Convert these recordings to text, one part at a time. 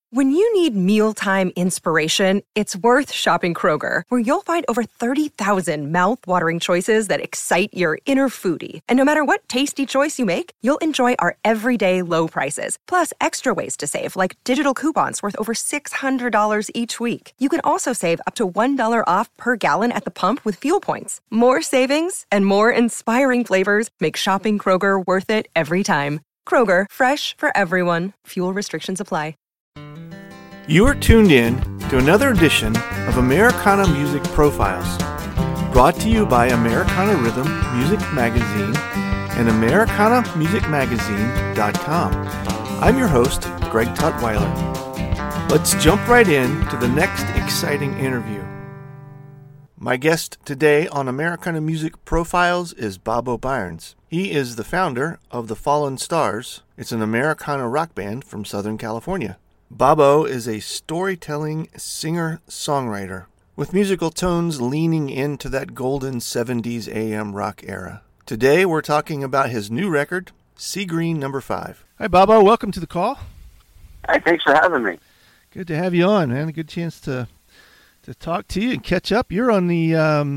When you need mealtime inspiration, it's worth shopping Kroger, where you'll find over 30,000 mouth-watering choices that excite your inner foodie. And no matter what tasty choice you make, you'll enjoy our everyday low prices, plus extra ways to save, like digital coupons worth over $600 each week. You can also save up to $1 off per gallon at the pump with fuel points. More savings and more inspiring flavors make shopping Kroger worth it every time. Kroger, fresh for everyone. Fuel restrictions apply. You are tuned in to another edition of Americana Music Profiles, brought to you by Americana Rhythm Music Magazine and AmericanaMusicMagazine.com. I'm your host, Greg Tutwiler. Let's jump right in to the next exciting interview. My guest today on Americana Music Profiles is Bobo Byrnes. He is the founder of the Fallen Stars. It's an Americana rock band from Southern California. Bobo is a storytelling singer-songwriter with musical tones leaning into that golden 70s AM rock era. Today we're talking about his new record, Sea Green No. 5. Hi Bobo, welcome to the call. Hi, thanks for having me. Good to have you on, man. A good chance to talk to you and catch up. You're on the,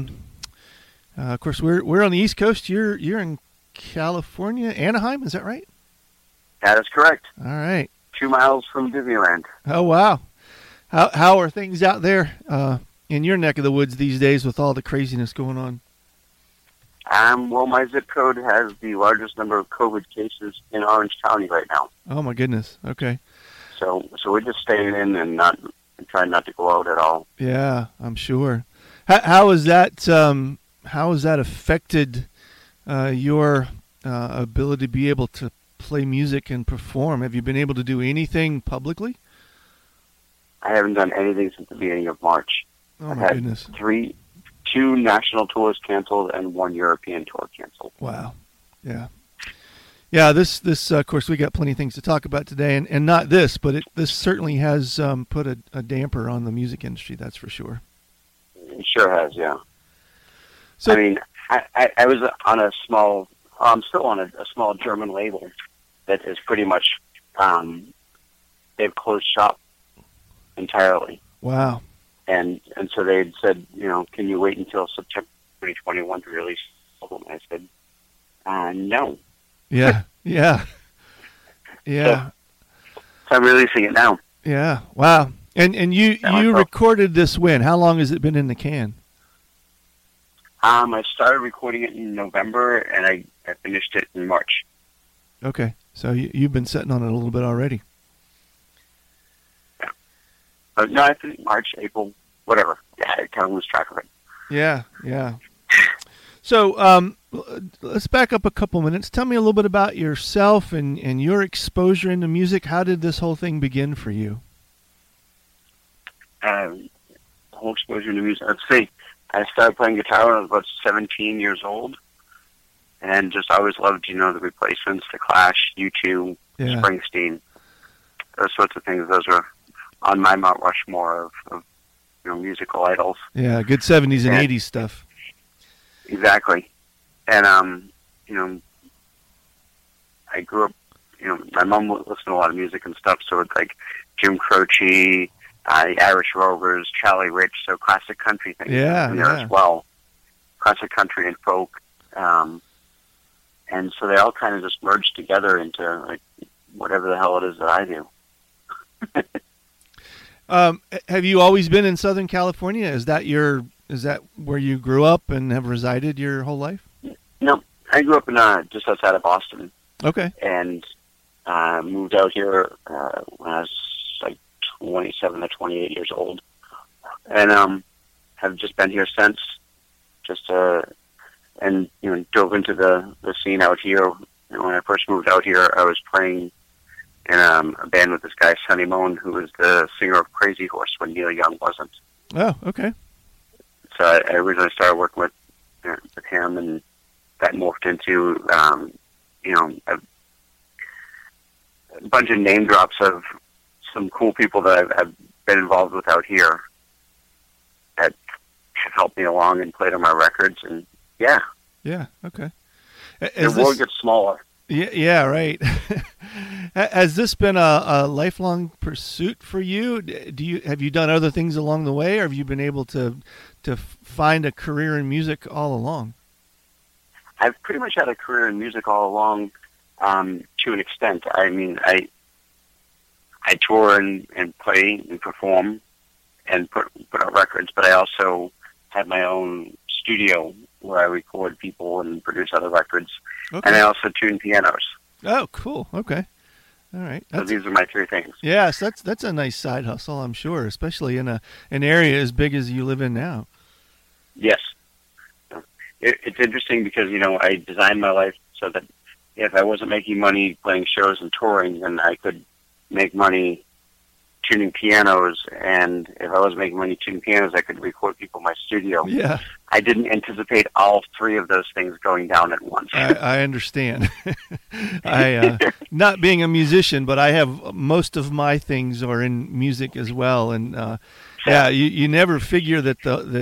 of course, we're on the East Coast. You're in California, Anaheim, is that right? That is correct. All right. 2 miles from Disneyland. Oh, wow. How are things out there in your neck of the woods these days with all the craziness going on? Well, my zip code has the largest number of COVID cases in Orange County right now. Oh, my goodness. Okay. So we're just staying in and trying not to go out at all. Yeah, I'm sure. How has that affected your ability to be able to play music and perform? Have you been able to do anything publicly? I haven't done anything since the beginning of March. Oh my goodness. 2 national tours canceled and 1 European tour canceled. Wow. Yeah. Yeah, this of course, we got plenty of things to talk about today, and not this, but this certainly has put a damper on the music industry, that's for sure. It sure has, yeah. So, I mean, I was on a small, I'm still on a small German label that is pretty much, they've closed shop entirely. Wow. And so they had said, can you wait until September 2021 to release the album? I said, no. Yeah, yeah, yeah. So I'm releasing it now. Yeah, wow. And you recorded this when? How long has it been in the can? I started recording it in November, and I finished it in March. Okay, so you've been sitting on it a little bit already. Yeah. No, I think March, April, whatever. Yeah, I kind of lose track of it. Yeah, yeah. So let's back up a couple minutes. Tell me a little bit about yourself and your exposure into music. How did this whole thing begin for you? The whole exposure to music, let's see. I started playing guitar when I was about 17 years old, and just always loved, the Replacements, The Clash, U2, yeah. Springsteen, those sorts of things. Those are on my Mount Rushmore of musical idols. Yeah, good 70s and 80s stuff. Exactly. And, I grew up, my mom listened to a lot of music and stuff, so it's like Jim Croce, the Irish Rovers, Charlie Rich, so classic country things in there as well. Classic country and folk. And so they all kind of just merged together into like whatever the hell it is that I do. Have you always been in Southern California? Is that where you grew up and have resided your whole life? No, I grew up in just outside of Boston. Okay. And moved out here when I was like 27 or 28 years old, and have just been here since. And dove into the scene out here. When I first moved out here, I was playing in a band with this guy Sonny Moan, who was the singer of Crazy Horse when Neil Young wasn't. Oh, okay. So I originally started working with him, and that morphed into a bunch of name drops of some cool people that I've been involved with out here that have helped me along and played on my records, and yeah. Yeah, okay. The world gets smaller. Yeah, right. Has this been a lifelong pursuit for you? Have you done other things along the way, or have you been able to find a career in music all along? I've pretty much had a career in music all along, to an extent. I mean, I tour and play and perform and put out records, but I also have my own studio where I record people and produce other records. Okay. And I also tune pianos. Oh, cool. Okay. All right. So these are my three things. Yes, that's a nice side hustle, I'm sure, especially in an area as big as you live in now. Yes. It's interesting because, I designed my life so that if I wasn't making money playing shows and touring, then I could make money tuning pianos, and if I wasn't making money tuning pianos, I could record people in my studio. Yeah. I didn't anticipate all three of those things going down at once. I understand. Not being a musician, but I have most of my things are in music as well, and you never figure that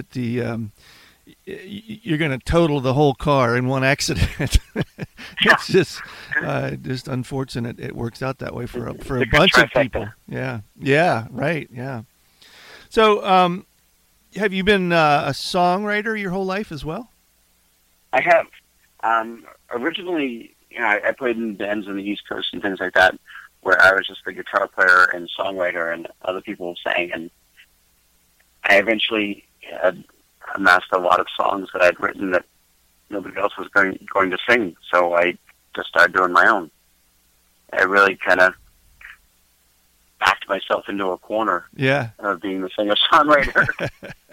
you're going to total the whole car in one accident. It's just unfortunate it works out that way for a bunch of people. Yeah, right, yeah. So, have you been a songwriter your whole life as well? I have. Originally, I played in bands on the East Coast and things like that, where I was just the guitar player and songwriter, and other people sang. And I eventually had amassed a lot of songs that I'd written that nobody else was going to sing, so I just started doing my own. I really kind of backed myself into a corner of being the singer-songwriter.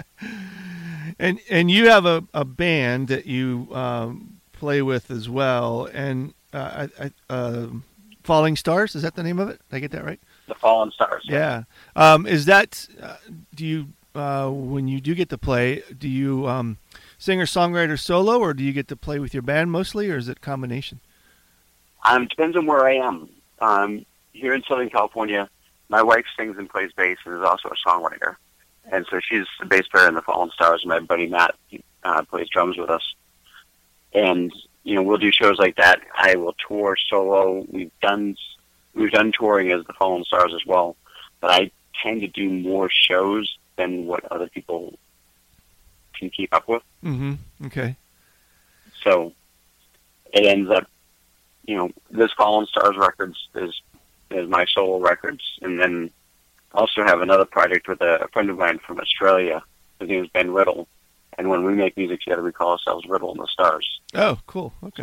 And you have a band that you play with as well, and Falling Stars, is that the name of it? Did I get that right? The Fallen Stars. Yeah. Is that, do you, when you do get to play, do you singer-songwriter solo, or do you get to play with your band mostly, or is it a combination? Depends on where I am. Here in Southern California, my wife sings and plays bass and is also a songwriter. And so she's the bass player in the Fallen Stars. My buddy Matt plays drums with us. And, we'll do shows like that. I will tour solo. We've done touring as the Fallen Stars as well. But I tend to do more shows than what other people can keep up with. Mm-hmm. Okay. So it ends up, this Fallen Stars records is my solo records, and then also have another project with a friend of mine from Australia. His name is Ben Riddle, and when we make music together, we call ourselves Riddle and the Stars. Oh, cool. Okay.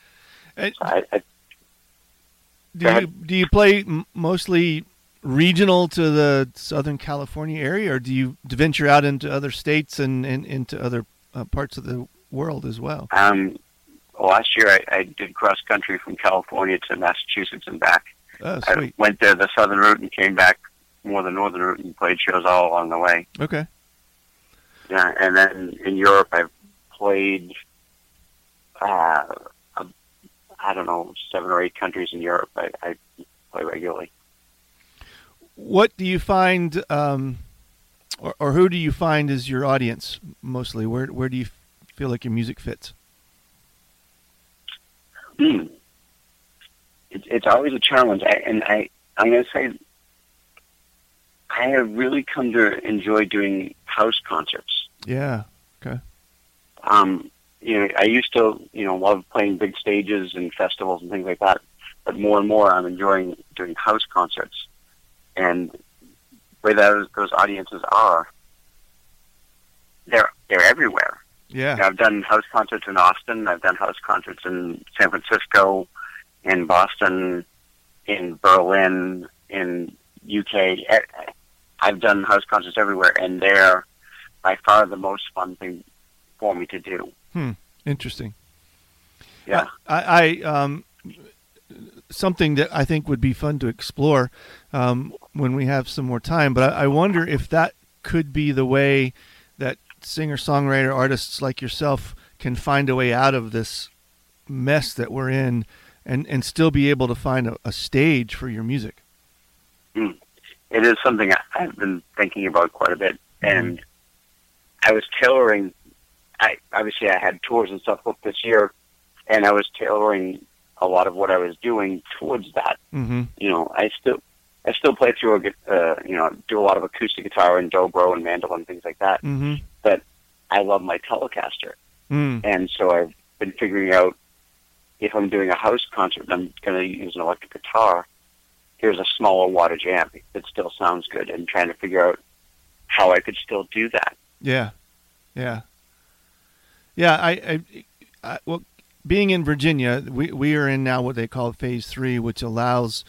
So do you play mostly regional to the Southern California area, or do you venture out into other states and into other parts of the world as well? Last year I did cross country from California to Massachusetts and back. Oh, sweet. I went there the southern route and came back more the northern route and played shows all along the way. Okay. Yeah, and then in Europe I've played, 7 or 8 countries in Europe. I play regularly. What do you find, or who do you find is your audience mostly? Where do you feel like your music fits? It's always a challenge, I'm going to say I have really come to enjoy doing house concerts. Yeah. Okay. I used to, love playing big stages and festivals and things like that, but more and more I'm enjoying doing house concerts. And the way those audiences are, they're everywhere. Yeah. I've done house concerts in Austin. I've done house concerts in San Francisco, in Boston, in Berlin, in UK. I've done house concerts everywhere, and they're by far the most fun thing for me to do. Interesting. Yeah. I something that I think would be fun to explore when we have some more time, but I wonder if that could be the way that singer-songwriter artists like yourself can find a way out of this mess that we're in and still be able to find a stage for your music. It is something I've been thinking about quite a bit, and I was tailoring. Obviously I had tours and stuff booked this year, and I was tailoring a lot of what I was doing towards that. Mm-hmm. You know, I still play through do a lot of acoustic guitar and dobro and mandolin and things like that. Mm-hmm. But I love my Telecaster. Mm. And so I've been figuring out, if I'm doing a house concert and I'm going to use an electric guitar, here's a smaller wattage amp that still sounds good, and trying to figure out how I could still do that. Yeah. Yeah. Yeah. Well, being in Virginia, we are in now what they call Phase 3, which allows,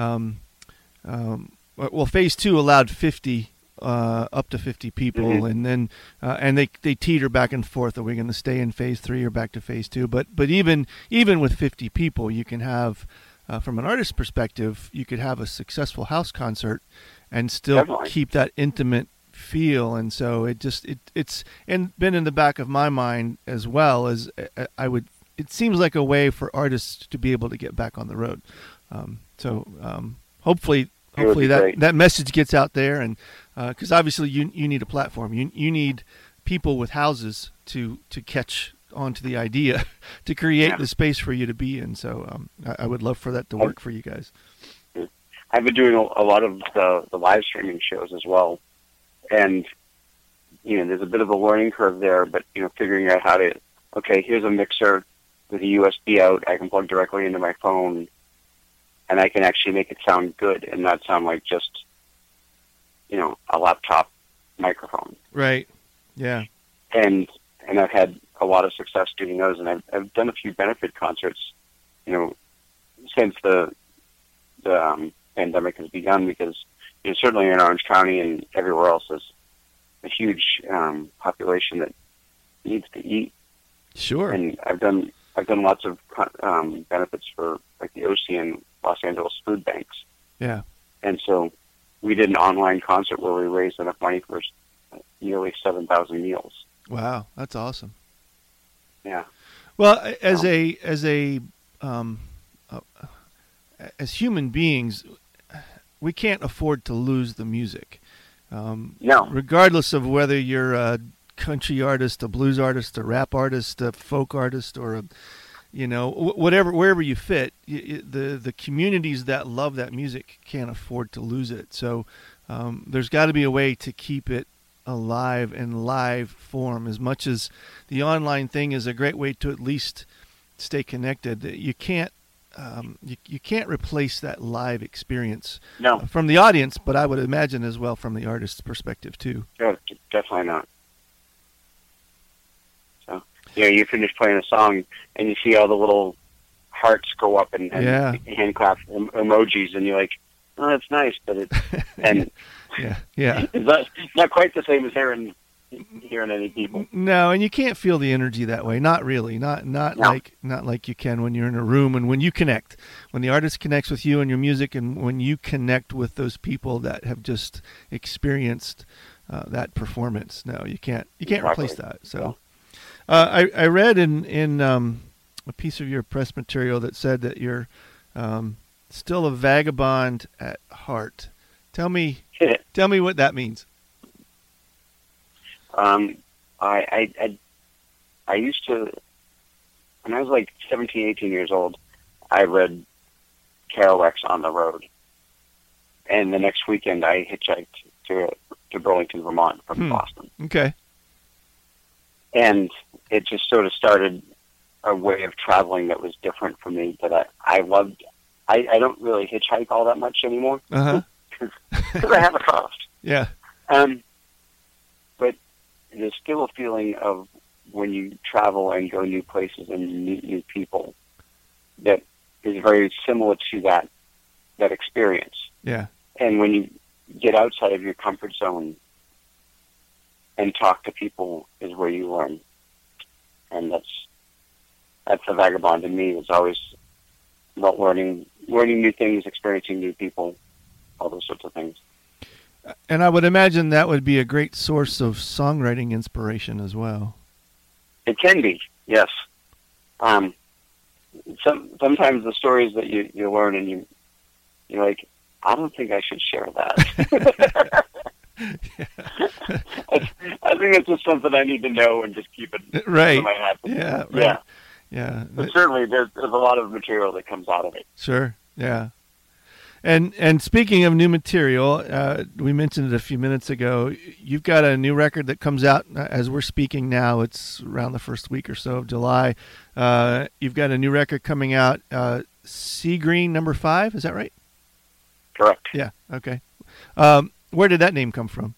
Phase 2 allowed 50, up to 50 people, mm-hmm. and then and they teeter back and forth. Are we going to stay in Phase 3 or back to Phase 2? But even with 50 people, you can have, from an artist's perspective, you could have a successful house concert and still Definitely. keep that intimate feel. And so it's been in the back of my mind as well as it seems like a way for artists to be able to get back on the road. Hopefully that message gets out there, and because obviously you need a platform, you need people with houses to catch onto the idea to create the space for you to be in. So I would love for that to work for you guys. I've been doing a lot of the live streaming shows as well, and there's a bit of a learning curve there, but figuring out how to, okay, here's a mixer with a USB out, I can plug directly into my phone, and I can actually make it sound good and not sound like just, a laptop microphone. Right. Yeah. And I've had a lot of success doing those, and I've done a few benefit concerts, since the pandemic has begun, because certainly in Orange County and everywhere else there's a huge population that needs to eat. Sure. And I've done lots of benefits for like the Ocean Los Angeles food banks. Yeah. And so we did an online concert where we raised enough money for nearly 7,000 meals. Wow, that's awesome. Yeah. Well, as human beings, we can't afford to lose the music. No. Regardless of whether you're a country artist, a blues artist, a rap artist, a folk artist, or wherever you fit, the communities that love that music can't afford to lose it. So there's got to be a way to keep it alive in live form. As much as the online thing is a great way to at least stay connected, you can't you can't replace that live experience from the audience, but I would imagine as well from the artist's perspective too. No, definitely not. So you finish playing a song and you see all the little hearts go up and hand clap emojis, and you're like, oh, that's nice, but it's and it's not quite the same as hearing any people. No, and you can't feel the energy that way. Not really. Not like you can when you're in a room, and when you connect, when the artist connects with you and your music, and when you connect with those people that have just experienced that performance. No, you can't replace that. So I read in a piece of your press material that said that you're still a vagabond at heart. Tell me what that means. I used to, when I was like 17, 18 years old, I read Kerouac on the road. And the next weekend I hitchhiked to Burlington, Vermont from Boston. Okay. And it just sort of started a way of traveling that was different for me that I loved. I don't really hitchhike all that much anymore. Uh-huh. Because I have a cost. Yeah. But there's still a feeling of when you travel and go new places and meet new people that is very similar to that experience. Yeah. And when you get outside of your comfort zone and talk to people is where you learn. And that's a vagabond in me. It's always about learning new things, experiencing new people, all those sorts of things. And I would imagine that would be a great source of songwriting inspiration as well. It can be, yes. Sometimes the stories that you learn and you're like, I don't think I should share that. I think it's just something I need to know and just keep it right. in my head. Yeah, right. Yeah. But certainly there's a lot of material that comes out of it. Sure. Yeah. And speaking of new material, we mentioned it a few minutes ago. You've got a new record that comes out as we're speaking now. It's around the first week or so of July. You've got a new record coming out, Sea Green No. 5. Is that right? Correct. Yeah. Okay. Where did that name come from?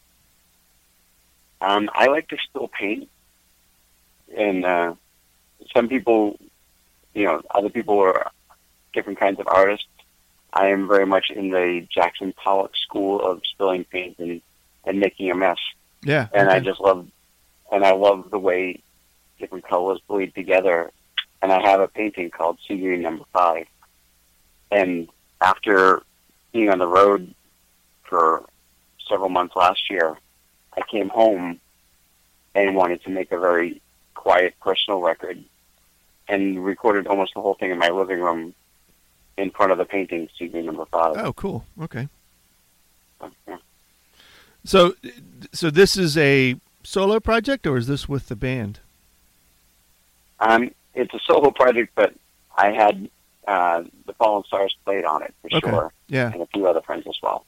I like to still paint, and some people, other people are different kinds of artists. I am very much in the Jackson Pollock school of spilling paint and making a mess. Yeah. And I love the way different colors bleed together. And I have a painting called Sea Green No. 5. And after being on the road for several months last year, I came home and wanted to make a very quiet, personal record, and recorded almost the whole thing in my living room in front of the painting, Sea Green No. 5. Oh, cool. Okay. Yeah. So this is a solo project, or is this with the band? It's a solo project, but I had the Fallen Stars played on it for sure. Yeah. And a few other friends as well.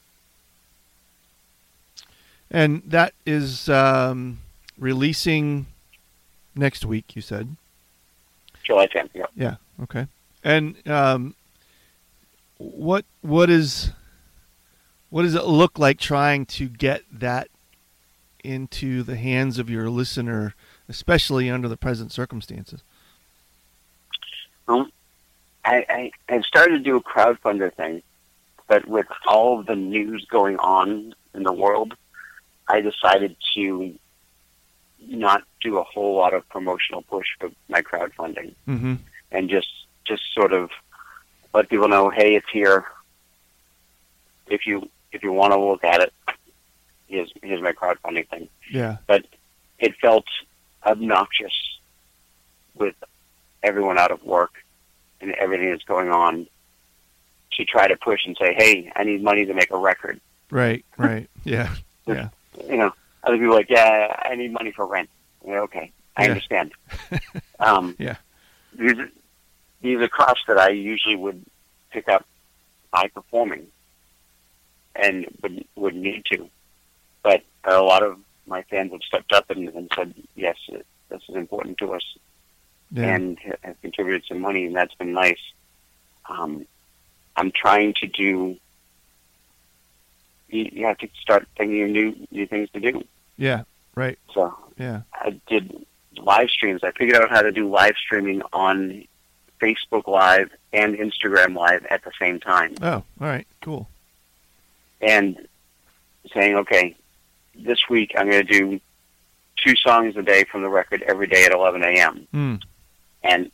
And that is releasing next week, you said? July 10th, yeah. Yeah, okay. And what does it look like trying to get that into the hands of your listener, especially under the present circumstances? I started to do a crowdfunder thing, but with all of the news going on in the world, I decided to not do a whole lot of promotional push for my crowdfunding, and just sort of let people know, hey, it's here. If you want to look at it, here's my crowdfunding thing. Yeah. But it felt obnoxious with everyone out of work and everything that's going on to try to push and say, hey, I need money to make a record. Right. Yeah. Yeah. Other people are like, yeah, I need money for rent. Yeah, okay, I understand. Yeah. These are costs that I usually would pick up by performing and would need to. But a lot of my fans have stepped up and said, yes, this is important to us, and have contributed some money, and that's been nice. I'm trying to do... You have to start thinking of new things to do. Yeah, right. So yeah, I did live streams. I figured out how to do live streaming on Facebook Live and Instagram Live at the same time. Oh, all right, cool. And saying, okay, this week I'm going to do 2 songs a day from the record every day at 11 a.m. And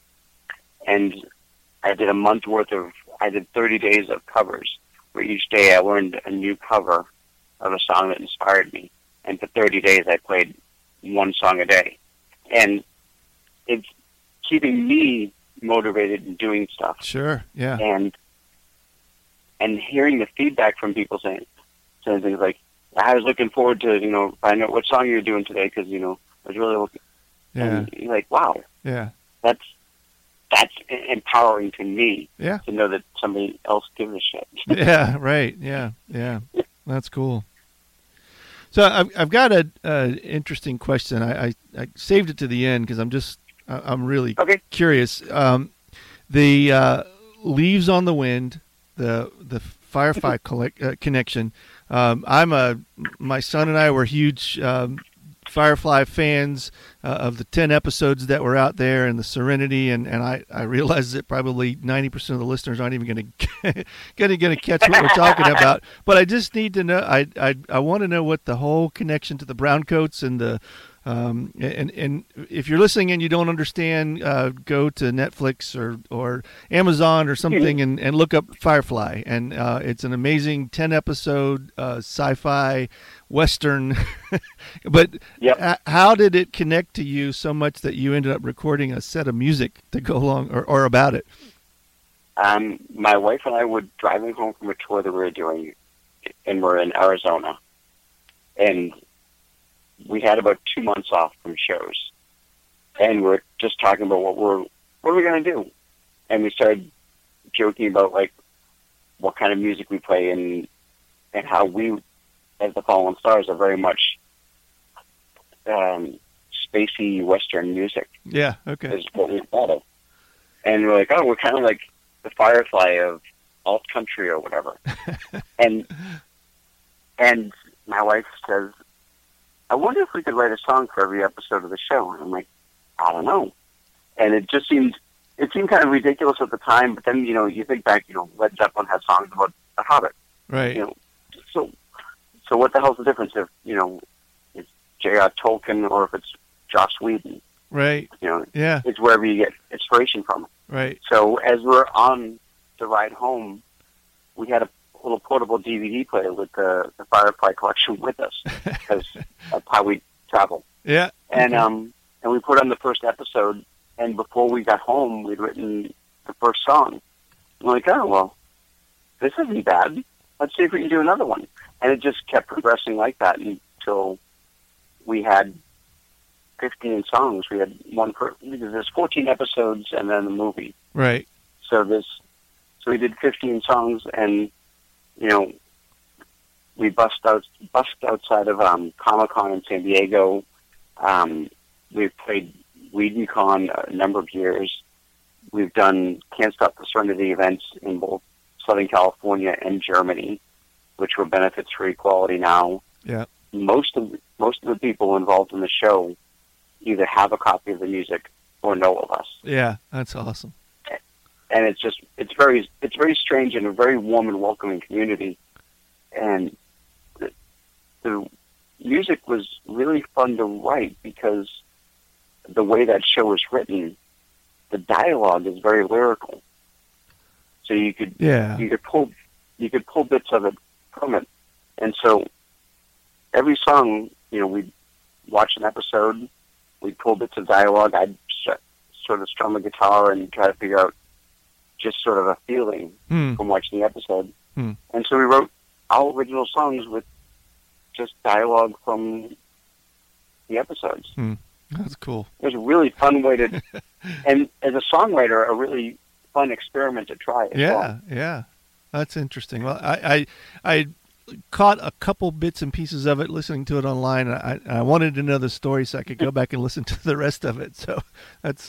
I did a month worth of... I did 30 days of covers, where each day I learned a new cover of a song that inspired me. And for 30 days I played 1 song a day. And it's keeping me motivated and doing stuff. Sure, yeah. And hearing the feedback from people saying things like, I was looking forward to, finding out what song you're doing today, because, I was really looking. Yeah. And you're like, wow. Yeah. That's empowering to me. Yeah. To know that somebody else gives a shit. Yeah, right. Yeah. That's cool. So I've got an interesting question. I saved it to the end because I'm really curious. The Leaves on the Wind, the Firefly connection. My son and I were huge Firefly fans of the 10 episodes that were out there and the Serenity, and I realize that probably 90% of the listeners aren't even going to catch what we're talking about. But I just need to know. I want to know what the whole connection to the Browncoats and the and if you're listening and you don't understand, go to Netflix or Amazon or something and look up Firefly, and it's an amazing 10-episode sci-fi Western. But how did it connect to you so much that you ended up recording a set of music to go along or about it? My wife and I were driving home from a tour that we were doing, and we're in Arizona, and we had about 2 months off from shows, and we're just talking about what we're what are we going to do? And we started joking about, like, what kind of music we play and how we, as the Fallen Stars, are very much spacey Western music. Yeah, okay. Is what we thought of. And we're like, oh, we're kind of like the Firefly of alt country or whatever. and my wife says, I wonder if we could write a song for every episode of the show. And I'm like, I don't know. And it seemed kind of ridiculous at the time, but then, you think back, Led Zeppelin has songs about The Hobbit. Right. So what the hell's the difference if, it's J.R. Tolkien or if it's Joss Whedon? Right. Yeah. It's wherever you get inspiration from. Right. So as we're on the ride home, we had a little portable DVD player with the Firefly collection with us because that's how we travel. Yeah. And we put on the first episode, and before we got home, we'd written the first song. I'm like, oh, well, this isn't bad. Let's see if we can do another one. And it just kept progressing like that until we had 15 songs. We had because there's 14 episodes and then the movie. Right. So we did 15 songs, and we bust outside of Comic-Con in San Diego. We've played WhedonCon a number of years. We've done Can't Stop the Serenity events in both Southern California and Germany, which were Benefits for Equality Now. Yeah. Most of the people involved in the show either have a copy of the music or know of us. Yeah, that's awesome. And it's very strange and a very warm and welcoming community. And the music was really fun to write because the way that show is written, the dialogue is very lyrical. So you could pull bits of it from it. And so every song, we'd watch an episode, we'd pull bits of dialogue, I'd sort of strum a guitar and try to figure out just sort of a feeling from watching the episode. And so we wrote our original songs with just dialogue from the episodes. That's cool. It was a really fun way to, and as a songwriter, a really fun experiment to try as well. Yeah. That's interesting. Well, I caught a couple bits and pieces of it listening to it online. I wanted to know the story so I could go back and listen to the rest of it. So that's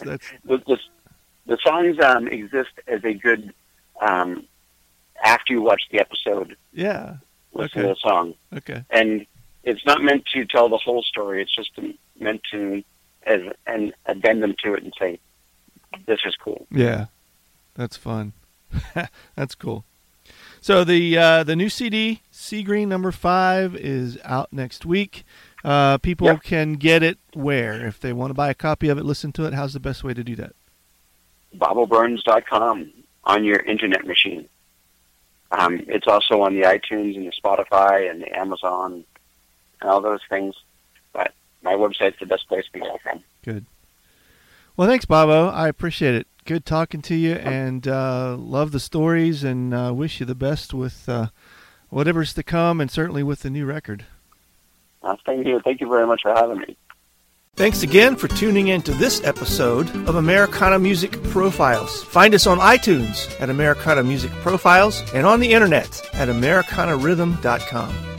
the songs exist as a good after you watch the episode. Yeah. Listen to the song. Okay. And it's not meant to tell the whole story. It's just meant to as an addendum to it and say, this is cool. Yeah. That's fun. That's cool. So the new CD, Sea Green No. 5, is out next week. People can get it where? If they want to buy a copy of it, listen to it, how's the best way to do that? BobO'Burns.com on your internet machine. It's also on the iTunes and the Spotify and the Amazon and all those things. But my website's the best place to go from. Good. Well, thanks, Bobo. I appreciate it. Good talking to you, and love the stories, and wish you the best with whatever's to come, and certainly with the new record. Thank you. Thank you very much for having me. Thanks again for tuning in to this episode of Americana Music Profiles. Find us on iTunes at Americana Music Profiles and on the internet at AmericanaRhythm.com.